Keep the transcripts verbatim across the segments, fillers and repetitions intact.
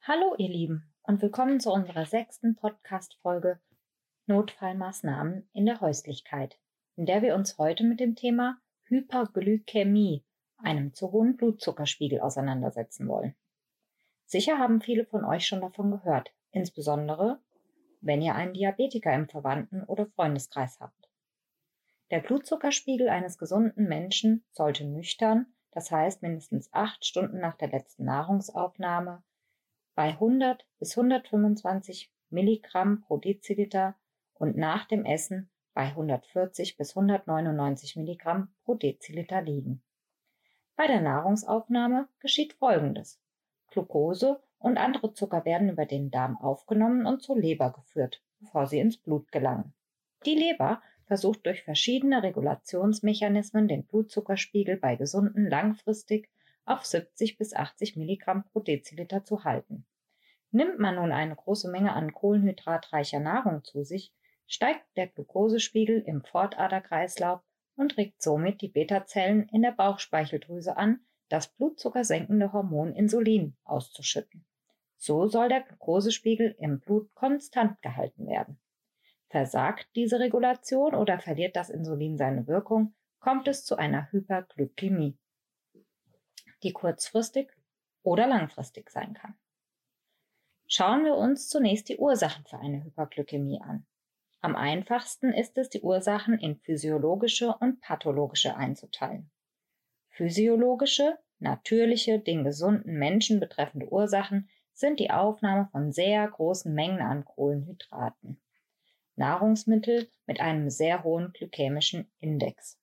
Hallo ihr Lieben und willkommen zu unserer sechsten Podcast-Folge Notfallmaßnahmen in der Häuslichkeit, in der wir uns heute mit dem Thema Hyperglykämie, einem zu hohen Blutzuckerspiegel, auseinandersetzen wollen. Sicher haben viele von euch schon davon gehört, insbesondere wenn ihr einen Diabetiker im Verwandten- oder Freundeskreis habt. Der Blutzuckerspiegel eines gesunden Menschen sollte nüchtern, das heißt mindestens acht Stunden nach der letzten Nahrungsaufnahme, bei hundert bis hundertfünfundzwanzig Milligramm pro Deziliter und nach dem Essen bei hundertvierzig bis hundertneunundneunzig Milligramm pro Deziliter liegen. Bei der Nahrungsaufnahme geschieht Folgendes: Glucose und andere Zucker werden über den Darm aufgenommen und zur Leber geführt, bevor sie ins Blut gelangen. Die Leber versucht durch verschiedene Regulationsmechanismen den Blutzuckerspiegel bei Gesunden langfristig auf siebzig bis achtzig Milligramm pro Deziliter zu halten. Nimmt man nun eine große Menge an kohlenhydratreicher Nahrung zu sich, steigt der Glukosespiegel im Fortaderkreislauf und regt somit die Beta-Zellen in der Bauchspeicheldrüse an, das blutzuckersenkende Hormon Insulin auszuschütten. So soll der Glukosespiegel im Blut konstant gehalten werden. Versagt diese Regulation oder verliert das Insulin seine Wirkung, kommt es zu einer Hyperglykämie, die kurzfristig oder langfristig sein kann. Schauen wir uns zunächst die Ursachen für eine Hyperglykämie an. Am einfachsten ist es, die Ursachen in physiologische und pathologische einzuteilen. Physiologische, natürliche, den gesunden Menschen betreffende Ursachen sind die Aufnahme von sehr großen Mengen an Kohlenhydraten, Nahrungsmittel mit einem sehr hohen glykämischen Index.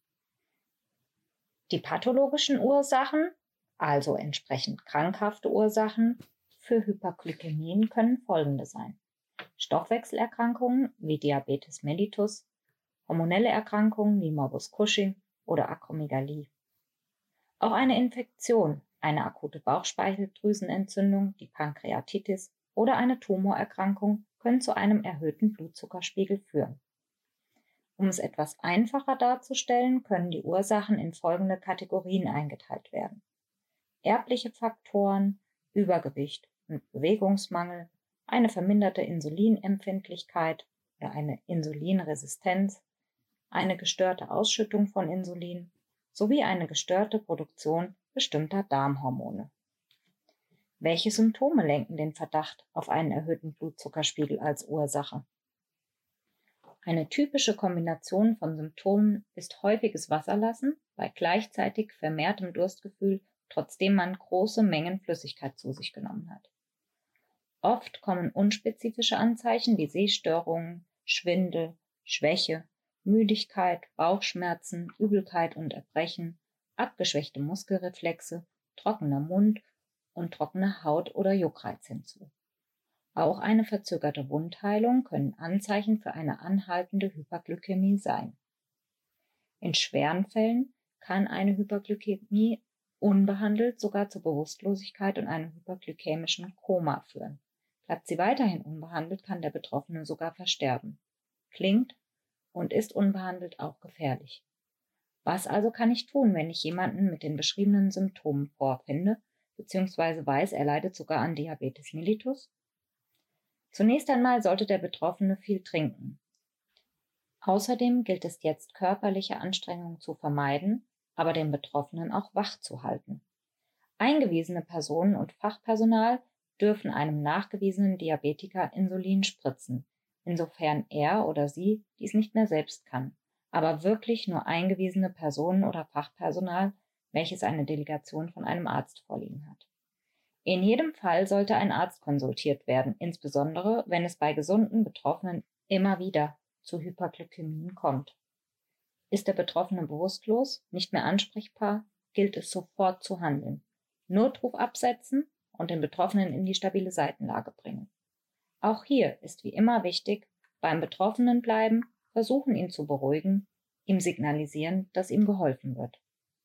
Die pathologischen Ursachen, also entsprechend krankhafte Ursachen für Hyperglykämien, können folgende sein: Stoffwechselerkrankungen wie Diabetes mellitus, hormonelle Erkrankungen wie Morbus Cushing oder Akromegalie. Auch eine Infektion, eine akute Bauchspeicheldrüsenentzündung, die Pankreatitis oder eine Tumorerkrankung können zu einem erhöhten Blutzuckerspiegel führen. Um es etwas einfacher darzustellen, können die Ursachen in folgende Kategorien eingeteilt werden: erbliche Faktoren, Übergewicht und Bewegungsmangel, eine verminderte Insulinempfindlichkeit oder eine Insulinresistenz, eine gestörte Ausschüttung von Insulin sowie eine gestörte Produktion bestimmter Darmhormone. Welche Symptome lenken den Verdacht auf einen erhöhten Blutzuckerspiegel als Ursache? Eine typische Kombination von Symptomen ist häufiges Wasserlassen bei gleichzeitig vermehrtem Durstgefühl, trotzdem man große Mengen Flüssigkeit zu sich genommen hat. Oft kommen unspezifische Anzeichen wie Sehstörungen, Schwindel, Schwäche, Müdigkeit, Bauchschmerzen, Übelkeit und Erbrechen, abgeschwächte Muskelreflexe, trockener Mund und trockene Haut oder Juckreiz hinzu. Auch eine verzögerte Wundheilung können Anzeichen für eine anhaltende Hyperglykämie sein. In schweren Fällen kann eine Hyperglykämie unbehandelt sogar zur Bewusstlosigkeit und einem hyperglykämischen Koma führen. Bleibt sie weiterhin unbehandelt, kann der Betroffene sogar versterben. Klingt und ist unbehandelt auch gefährlich. Was also kann ich tun, wenn ich jemanden mit den beschriebenen Symptomen vorfinde, beziehungsweise weiß, er leidet sogar an Diabetes mellitus? Zunächst einmal sollte der Betroffene viel trinken. Außerdem gilt es jetzt, körperliche Anstrengungen zu vermeiden, aber den Betroffenen auch wach zu halten. Eingewiesene Personen und Fachpersonal dürfen einem nachgewiesenen Diabetiker Insulin spritzen, insofern er oder sie dies nicht mehr selbst kann, aber wirklich nur eingewiesene Personen oder Fachpersonal, welches eine Delegation von einem Arzt vorliegen hat. In jedem Fall sollte ein Arzt konsultiert werden, insbesondere wenn es bei gesunden Betroffenen immer wieder zu Hyperglykämien kommt. Ist der Betroffene bewusstlos, nicht mehr ansprechbar, gilt es sofort zu handeln. Notruf absetzen und den Betroffenen in die stabile Seitenlage bringen. Auch hier ist wie immer wichtig: beim Betroffenen bleiben, versuchen ihn zu beruhigen, ihm signalisieren, dass ihm geholfen wird.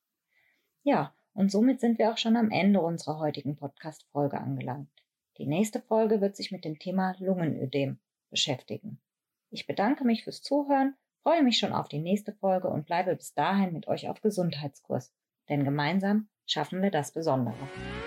Ja, und somit sind wir auch schon am Ende unserer heutigen Podcast-Folge angelangt. Die nächste Folge wird sich mit dem Thema Lungenödem beschäftigen. Ich bedanke mich fürs Zuhören, freue mich schon auf die nächste Folge und bleibe bis dahin mit euch auf Gesundheitskurs, denn gemeinsam schaffen wir das Besondere.